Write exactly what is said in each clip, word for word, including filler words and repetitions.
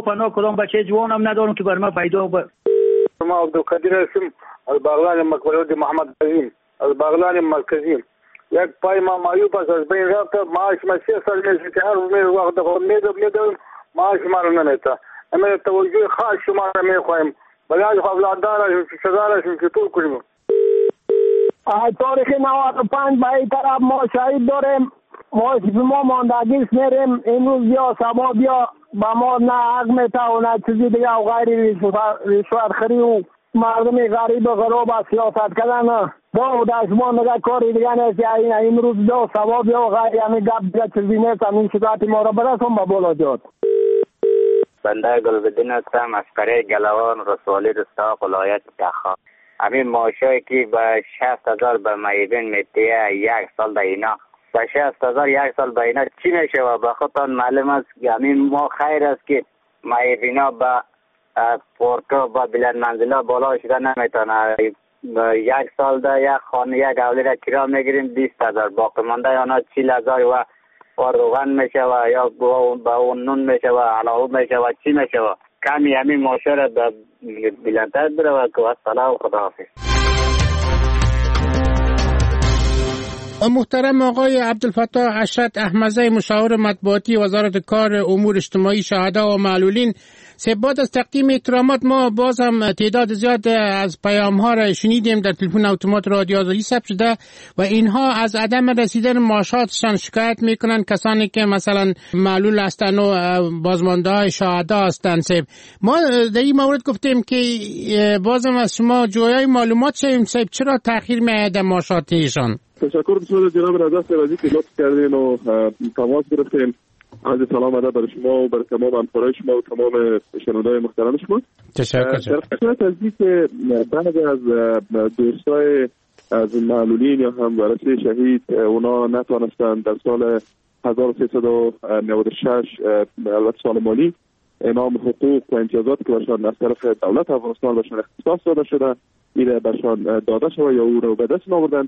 پناه کدام بچه جوانم ندارم که بر ما پیدا ب... ما عبدالقدیر هستم از بغلان مقبره محمد عظیم از بغلان مرکزی. یک پای ما معیوب است از بین رفته، معاش ما سه سال میشه که هر وقت میدم میدم معاش ما رو نمیده. اما توجه خاص شما رو میخوایم بلای اولادان شغالشون که طول کنیم. تاریخ نود و پنج به این طرف ما شهید داریم، ما ما ماندگیش میریم. امروز بیا سبا بیا با ما نه حق میته و نه چیزی دیگه و غیر رشوت خوری و مردم غریب و غروب از سیاست کردن با و دشما نگه کاری دیگه نیست. امروز بیا سبا بیا و غیر همین گپ دیگه چیزی نیست. همین شکایت ما را برسون با بالا جاد. بنده گلبدین هستم از قریه گلوان رسوالی رستاق ولایت تخار. همین معاشایی که به شصت هزار به معیبین میده یک سال به اینا به شصت هزار یک سال به اینا چی میشه و به خودتان معلوم است. همین ما خیر است که معیبینا به پورتو با بلند منزلا بالا شده نمیتونه. یک سال ده یک خانه یک اولی را کرا میگیریم بیست هزار، باقی مانده آنها چیل هزار و و روغن میشه و یا با اون نون میشه و علاوه میشه و چی میشه و کمی همین معاشره بلندتر بره و که السلام و خداحافظ. محترم آقای عبدالفتاح اشرت احمزی، مشاور مطبوعاتی وزارت کار امور اجتماعی شهدا و معلولین، بعد از تقدیم احترامات ما باز هم تعداد زیاد از پیام ها را شنیدیم در تلفن اتومات رادیو آزادی ثبت شده و اینها از عدم رسیدن معاشاتشان شکایت میکنن. کسانی که مثلا معلول هستند و بازمانده های شهدا هستند. ما در این مورد گفتیم که بازم از شما جویای معلومات شویم صاحب چرا تأخیر میاد معاشات ایشان. تشکر بسیار جناب رضا سروازی که لطف کردین و تماس گرفتین. از سلام ادب برای شما و برای تمام همکارای شما و تمام شنونده‌های محترم شما. تشکر. در خصوص از اینکه بعضی از دوستای از معلولین یا هم ورثه شهید اونا نتونستن در سال هزار و سیصد و نود و شش البته سال مالی انعام حقوق و امتیازات که برشان از طرف دولت افغانستان برشان اختصاص داده شده ایره برشان داده شده یا او رو به دست آوردن.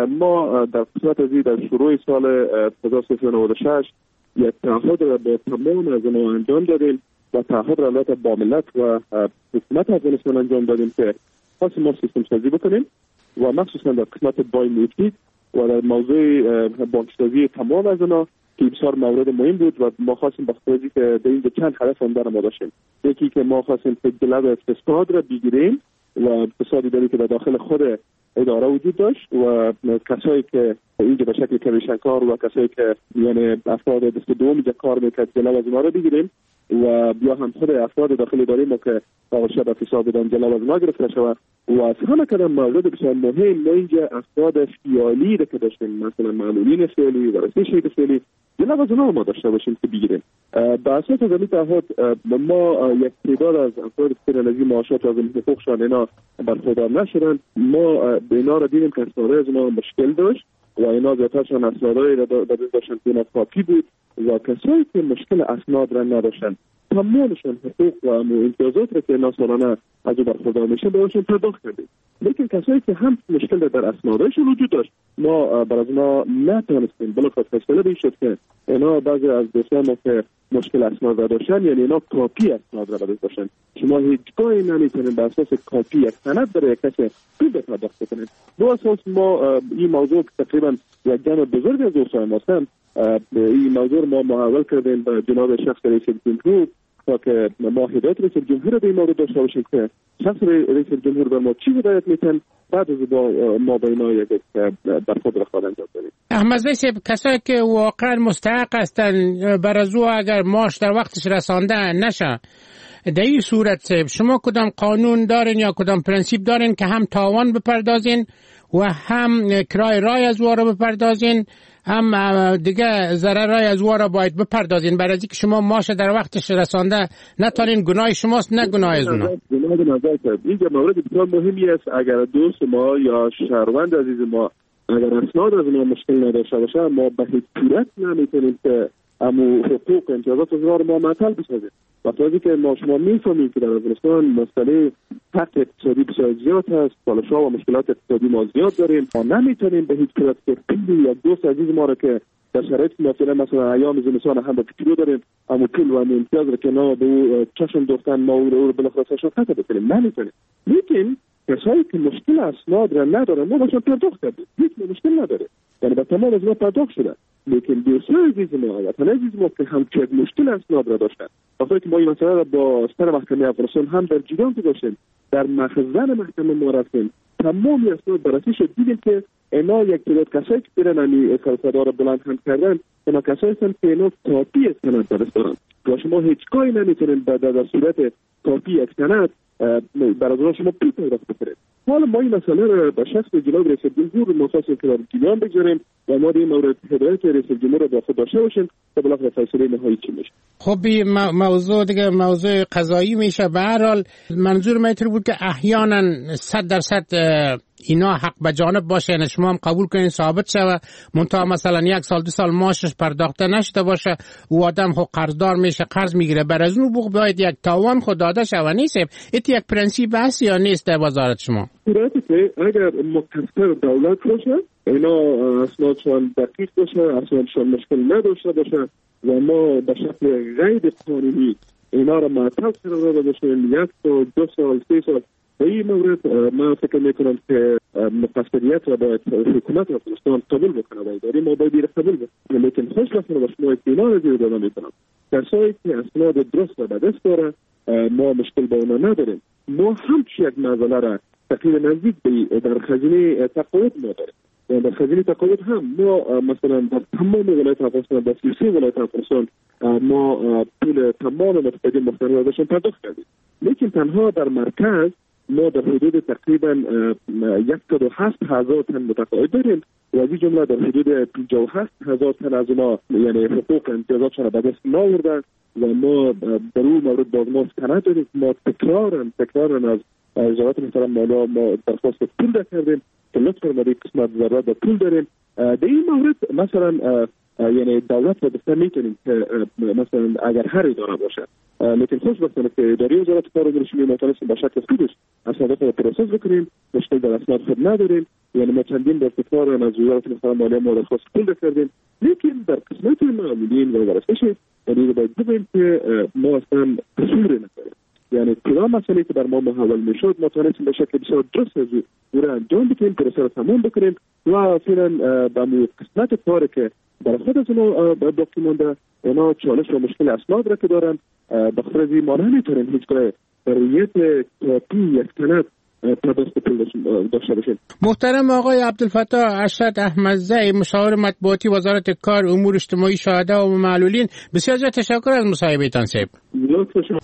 ما در قسمت از در شروع سال هزار و سیصد و نود و شش یک تعهد را به تمام از ما انجام دادیم و تعهد را البته با ملت و حکومت افغانستان انجام دادیم که خاص ما سیستم سازی بکنیم و مخصوصا در قسمت بای موجود و در موضوع بانکسازی تمام از اونا که بسیار مورد مهم بود و ما خواستیم با خواهدی که در این چند هدف هم در ما داشتیم. یکی که ما خواستیم که جلب اقتصاد را بگیریم و اقتصادی داری که در داخل خود اداره وجود داشت و کسایی که اینجا به شکل کمیشنکار و کسایی که یعنی افراد دست دوم اینجا کار میکرد جلب از اونا رو بگیریم و بیا هم خود افراد داخل اداره ما که باشه به حساب بدن جلب از اونا گرفته شود و از همه کدام مورد بسیار مهم ما اینجا افراد فعالی رو که داشتیم مثلا معلولین فعالی و ورثه شهید فعالی جلب از اونا ما داشته باشیم که بگیریم. به اساس از این تعهد ما یک تعداد از افراد فعالی معاشات و از حقوقشان اینا برخوردار نشدن. ما به اینا را دیدیم که اسنادهای از اونا مشکل داشت و اینا زیادترشان اسنادهایی را داشتن که اینا کاپی بود و کسایی که مشکل اسناد را نداشتن تمامشان حقوق و امتیازات را که اینا سالانه از او برخوردار میشن بهشون پرداخت کردیم. لیکن کسایی که هم مشکل در اسنادهایشون وجود داشت ما بر از اونا نتونستیم بلکه فیصله به این شد که اینا بعضی از دوستان ما که مشکل اسناد را داشتن یعنی اینا کاپی اسناد را داشتن. شما هیچگاهی نمیتونید بر اساس کاپی یک سند برای یک کسی پول پرداخت کنید. دو اساس ما این موضوع تقریبا یک جمع بزرگ از دوستان ما هستن این موضوع ما محول کردیم به جناب شخص رئیس جمهور تا که ما هدایت رئیس جمهور رو به این مورد داشته باشیم که شخص رئیس جمهور بر ما چی هدایت میتن بعد از با ما به اینا یک برخورد رخواد انجام بدیم. احمدزی صاحب کسایی که واقعا مستحق هستن بر از او اگر ماش در وقتش رسانده نشه در این صورت صاحب شما کدام قانون دارین یا کدام پرنسیپ دارین که هم تاوان بپردازین و هم کرای رای از او را بپردازین هم دیگه ضررای از او را باید بپردازین برای اینکه شما ماش در وقتش رسانده نتونین گناه شماست نه گناه از اونا. گناه نظر کرد اینجا مورد بسیار مهمی است. اگر دوست ما یا شهروند عزیز ما اگر اسناد از ما مشکل نداشته باشه ما به هیچ صورت نمیتونیم که امو حقوق امتیازات از رو ما معطل بسازیم. وقتی که ما شما میفهمیم که در افغانستان مسئله حق اقتصادی بسیار زیاد هست، پالش‌ها و مشکلات اقتصادی ما زیاد داریم، ما نمیتونیم به هیچ صورت که یک دوست عزیز ما را که در شرایط مثلا مثلا ایام زمستان هم به پیرو داریم، اما پول و امتیاز را که نه به چشم دوستان ما او رو بالاخره شفقت بکنیم نمیتونیم. لیکن کسایی که مشکل اسناد را ندارن ما باشون پرداخت کردیم، هیچ مشکل نداره، یعنی به تمام از ما پرداخت شده. لیکن دوستان عزیز ما و تن عزیز ما که همچنین مشکل اسناد را داشتن، وقتی که ما این مسئله را با سر محکمه افغانستان هم در جریان گذاشتیم، در مخزن محکمه ما رفتیم، تمام اسناد بررسی شد، دیدیم که اینا یک تعداد کسایی که برن امی فلسفه‌ها را بلند هم کردن، اینا کسایی هستند که اینا کاپی سند درست دارن و شما هیچ کاری نمیتونین در صورت کاپی یک سند برای از شما پول پرداخت بکنید. حالا ما این مسئله را به شخص جناب رئیس جمهور مختص اطلاع جریان بگذاریم و ما این مورد هدایت رئیس جمهور را با خود داشته باشیم تا بالاخره فیصله نهایی چی میشه. خب موضوع دیگه موضوع قضایی میشه. به هر حال منظور من بود که احیانا صد درصد اینا حق به جانب باشه، یعنی شما هم قبول کنین ثابت شوه منتها مثلا یک سال دو سال ماشش پرداخته نشده باشه، او آدم خود قرضدار میشه، قرض میگیره، بر از اون بوق باید یک تاوان خود داده شوه. نیست ایت یک پرنسیپ هست یا نیست در وزارت شما؟ صورتی که اگر مقصر دولت باشه، اینا اسنادشان دقیق باشه، اسنادشان مشکل نداشته باشه و ما به شکل غیر قانونی اینا را معطل قرار داشتیم یک تا دو سال سه سال، به این مورد من فکر میکنم که مقصریت را باید حکومت افغانستان قبول بکنه و اداره ما باید قبول بکنه. لیکن خوشبختانه با شما اطمینان را زیر داده میکنم کسایی که اسناد درست را به دست داره ما مشکل با اونا نداریم. ما همچی یک مسئله را تقریبا نزدیک به در خزینه تقاعد ما داریم. یعنی در خزینه تقاعد هم ما مثلا در تمام ولایت افغانستان در سی و سه ولایت افغانستان ما پول تمام متقاعدین مختلف داشتیم پرداخت کردیم. لیکن تنها در مرکز ما در حدود تقریبا یک تا دو هفت هزار تن متقاعد داریم و از این جمله در حدود پنجاه و هفت هزار تن از ما یعنی حقوق امتیازاتشان به دست ناوردن و ما در اون مورد باز ما سند داریم. ما تکرارا تکرارا از وزارت محترم مالی ما درخواست پول کردیم که لطف فرمایید قسمت ضرورت به پول داریم. در این مورد مثلا یعنی دولت را بسته میتونیم که مثلا اگر هر اداره باشه، لیکن خوشبختانه که اداره وزارت کار و گرشمی متناسب با شکل خودش اسناد را پروسس بکنیم، مشکل در اسناد خود نداریم. یعنی ما چندین بار تکرار از وزارت محترم مالی ما درخواست پول کردیم، لیکن در قسمت معاملین و ورزش یعنی باید ببینیم که ما اصلا قصور نداریم. یعنی کدام مسئله که بر ما محول میشد ما تونستیم به شکل بسیار درست از او را انجام بدیم، پروسه را تمام بکنیم و فعلا به قسمت کاری که در خود از اونا باقی مونده اونا چالش و مشکل اسناد را که دارن به خاطر از این ما نمیتونیم هیچگاه برایت کاپی یک سند پرداخت پول داشته باشیم. محترم آقای عبدالفتاح اشرت احمدزی مشاور مطبوعاتی وزارت کار امور اجتماعی شهدا و معلولین، بسیار زیاد تشکر از مصاحبهتان صاحب. لطف شما.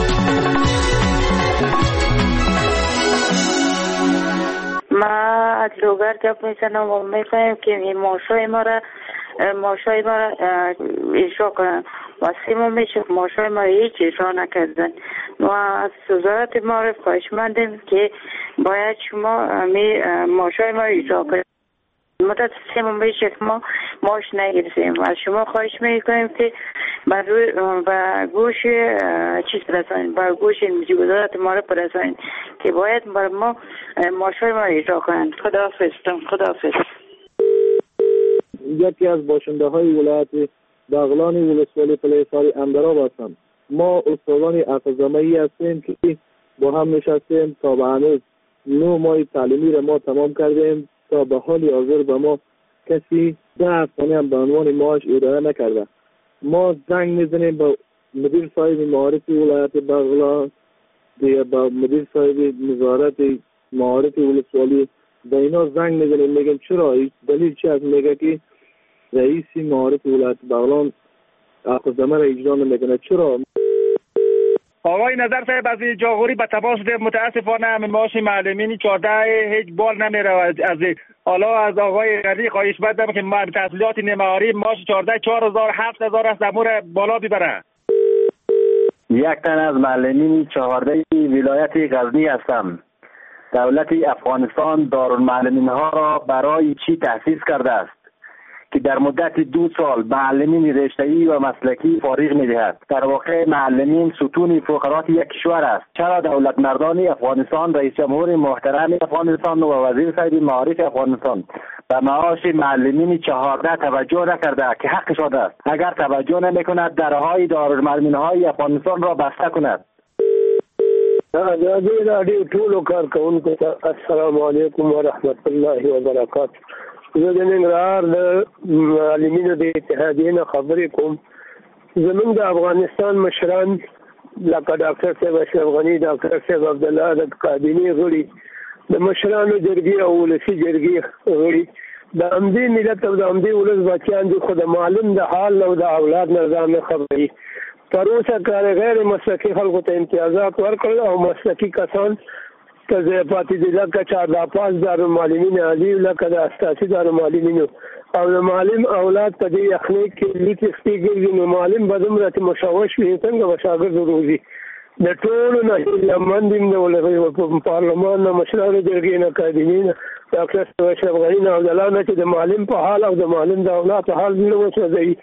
ما از لوگر گپ میزنم و میخوایم که این ماشای ما را ماشای ما را اجرا کنن و سیمو میشه ماشای ما را هیچ اجرا نکردن و از وزارت ما را خواهشمندیم که باید شما می ماشای ما را اجرا کنید. مدت سیمو میشه که ما ماش نگیرسیم و از شما خواهش میکنیم که بر روی و گوش چیز برسانید، بر گوش وزارت ما را برسانید که باید بر ما ماشای ما را اجرا کنند. خداحافظ. خداحافظ. یکی از باشنده های ولایت بغلان ولسوالی پلیساری اندراب هستم. ما استادان اقضامه‌ای هستیم که با هم نشستیم تا به هنوز نو ماه تعلیمی را ما تمام کردیم تا به حال حاضر به ما کسی ده افغانی هم به عنوان معاش ارائه نکرده. ما زنگ میزنیم با مدیر صاحب معارف ولایت بغلان، با مدیر صاحب وزارت معارف ولسوالی، به اینا زنگ میزنیم میگیم چرا دلیل چی است؟ میگه که رئیس معارف ولایت بغلان اقدامه را اجرا نمیکنه. چرا؟ آقای نظر صاحب از جاغوری به تماس متاسفانه همین معاش معلمین چهارده هیچ بال نمیره. از حالا از آقای غنی خواهش بدم که من تحصیلات نمهاری معاش چهارده چهار هزار هفت هزار است امور بالا ببره. یک تن از معلمین چهارده ولایت غزنی هستم. دولت افغانستان دارالمعلمین ها را برای چی تأسیس کرده است؟ که در مدت دو سال معلمین رشته‌ای و مسلکی فارغ می‌دهد. در واقع معلمین ستون فقرات یک کشور است. چرا دولت مردان افغانستان، رئیس جمهور محترم افغانستان و وزیر صاحب معارف افغانستان به معاش معلمین چهارده توجه نکرده که حقشان است؟ اگر توجه نمی‌کند درهای دارالمعلمین‌های افغانستان را بسته کند. ازادي راډیو ټولو کارکونکو ته السلام علیکم ورحمت الله وبرکاته. زه د ننګرهار د معلمینو د اتحادیې نه خبرې کوم. زموږ د افغانستان مشران لکه ډاکټر صاحب اشرف غني، ډاکټر صاحب عبدالله د کابینې غړي، د مشرانو جرګې او ولسي جرګې غړي د همدې ملت او د همدې ولس بچیان دي، خو د معلم د حال او د اولاد نه ځان نه خبري. تر اوسه کار غیر مسلکي خلکو ته امتیازات ورکړل او مسلکي کسان ته ځای پاتې دي، لکه چهارده پاس دارالمعلمین عالي، لکه د اساسي دارالمعلمینو او د معلم اولاد په دې یخنۍ کې لیک سپي ګرځي، نو معلم به دومره مشوش وي څنګه به شاګرد روزي. د ټولو نه هیلهمند یم د پارلمان نه، مشرانو جرګې نه، کابینې نه، ډاکټر صاحب اشرف غني نه، عبدالله نه چې د معلم په حال او د معلم د اولاد په حال زړه وسوځوي.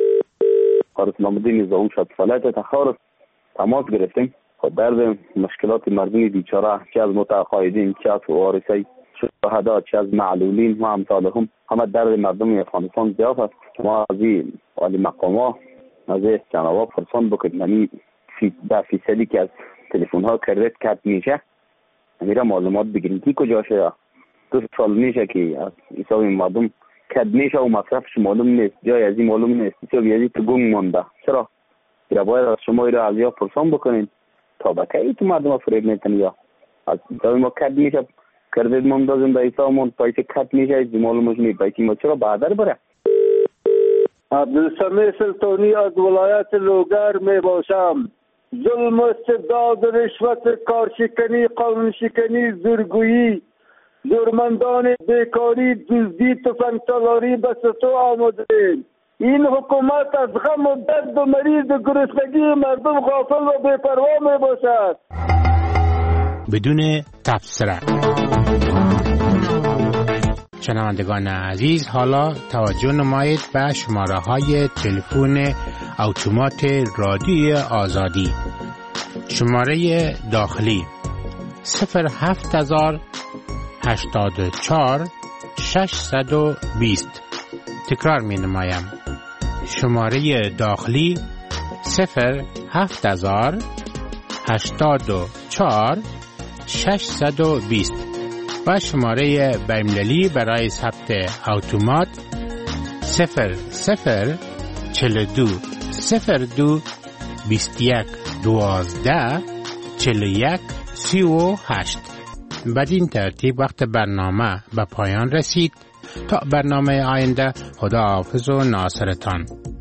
اسلام الدین زاوش از فلات تخارج تماس گرفتیم. خود درد مشکلات مردم بیچاره چه از متقاعدین، چه از وارثای شهدا، چه از معلولین و امثالهم، همه درد مردم افغانستان زیاد است. ما از این عالی مقاما از جناب فرسان بکنید یعنی ده فیصدی که از تلفن ها کردت کت میشه میره معلومات بگیریم که کجاشه. یا دو سال میشه که از حساب مردم کد میشه و مصرفش معلوم نیست، جای از این معلوم نیست، حساب یزی تو گم مونده. چرا؟ یا باید از شما ایره از یا پرسان بکنید تا بکی تو مردم ها فریب نیتن. یا از حساب ما کد میشه کردید مندازیم در حساب من پایچه کد میشه از معلومش نیست، پایچه ما چرا بادر بره. عبدالسمیع سلطانی از ولایت لوگر می باشم. ظلم و استبداد، رشوت، کارشکنی، قانونشکنی، زورگویی، زورمندان بیکاری، دزدی، تفنگسالاری به سطو آمده. این حکومت از غم و درد و مریض و گرسنگی مردم غافل و بی‌پروا می باشد. بدون تبصره. شنوندگان عزیز، حالا توجه نمایید به شماره های تلفن اتومات رادیوی آزادی. شماره داخلی صفر هفت هزار هشتاد و چهار ششصد و بیست. تکرار می نمایم. شماره داخلی صفر هفت هزار هشتاد و چهار ششصد و بیست و شماره بین‌المللی برای ثبت اتومات صفر صفر چهل و دو صفر دو بیست و یک دوازده چهل و یک سی و هشت. بدین ترتیب وقت برنامه به پایان رسید. تا برنامه آینده، خدا حافظ و ناصرتان.